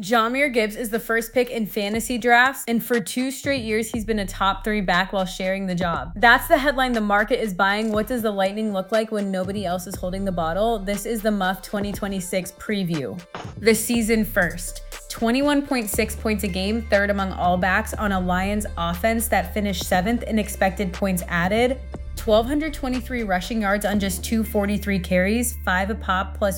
Jahmyr Gibbs is the first pick in fantasy drafts, and for 2 straight years, he's been a top 3 back while sharing the job. That's the headline the market is buying. What does the Lightning look like when nobody else is holding the bottle? This is the Muff 2026 preview. The season first. 21.6 points a game, third among all backs on a Lions offense that finished 7th in expected points added. 1,223 rushing yards on just 243 carries, 5 a pop plus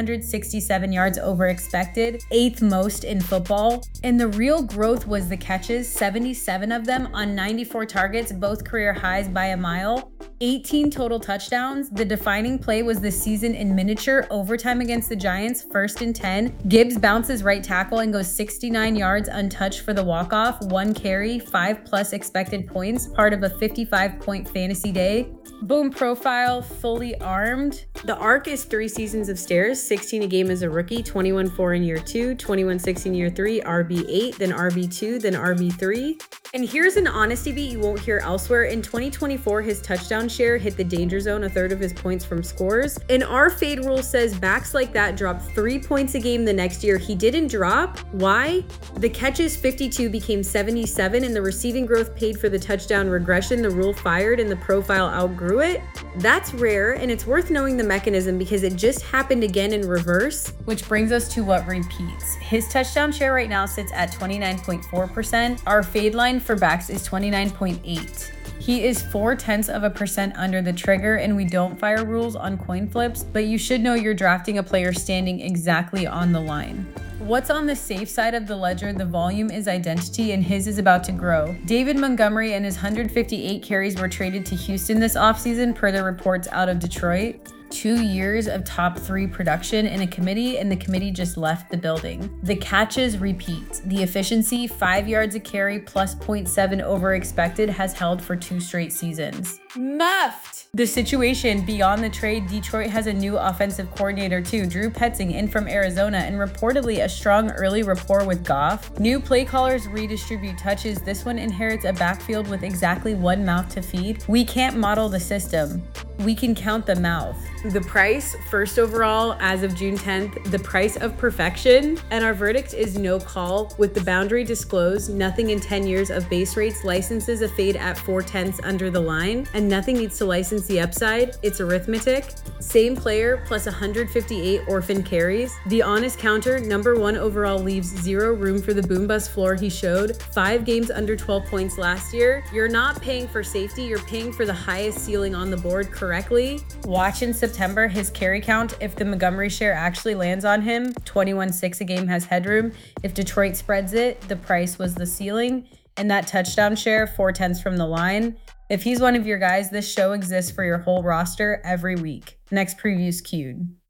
167 yards over expected, 8th most in football. And the real growth was the catches, 77 of them on 94 targets, both career highs by a mile. 18 total touchdowns. The defining play was the season in miniature overtime against the Giants, 1st and 10. Gibbs bounces right tackle and goes 69 yards untouched for the walk-off, 1 carry, 5+ expected points, part of a 55-point fantasy day. Boom profile, fully armed. The arc is 3 seasons of stairs, 16 a game as a rookie, 21-4 in year 2, 21-6 in year 3, RB8, then RB2, then RB3. And here's an honesty beat you won't hear elsewhere. In 2024, his touchdown share hit the danger zone, a third of his points from scores. And our fade rule says backs like that drop 3 points a game the next year. He didn't drop. Why? The catches 52 became 77, and the receiving growth paid for the touchdown regression. The rule fired and the profile outgrew it. That's rare, and it's worth knowing the mechanism because it just happened again in reverse. Which brings us to what repeats. His touchdown share right now sits at 29.4%. Our fade line for backs is 29.8. He is 0.4% under the trigger, and we don't fire rules on coin flips, but you should know you're drafting a player standing exactly on the line. What's on the safe side of the ledger? The volume is identity, and his is about to grow. David Montgomery and his 158 carries were traded to Houston this offseason per the reports out of Detroit. 2 years of top 3 production in a committee, and the committee just left the building. The catches repeat. The efficiency, 5 yards a carry plus 0.7 over expected, has held for 2 straight seasons. Muffed! The situation beyond the trade, Detroit has a new offensive coordinator too, Drew Petzing, in from Arizona, and reportedly a strong early rapport with Goff. New play callers redistribute touches. This one inherits a backfield with exactly 1 mouth to feed. We can't model the system. We can count the mouth. The price, first overall, as of June 10th, the price of perfection. And our verdict is no call. With the boundary disclosed, nothing in 10 years of base rates licenses a fade at 0.4 under the line, and nothing needs to license the upside. It's arithmetic. Same player plus 158 orphan carries. The honest counter, number 1 overall, leaves 0 room for the boom bust floor he showed. 5 games under 12 points last year. You're not paying for safety, you're paying for the highest ceiling on the board correctly. Watch in September his carry count. If the Montgomery share actually lands on him, 21-6 a game has headroom. If Detroit spreads it, the price was the ceiling. And that touchdown share, 0.4 from the line. If he's one of your guys, this show exists for your whole roster every week. Next preview's queued.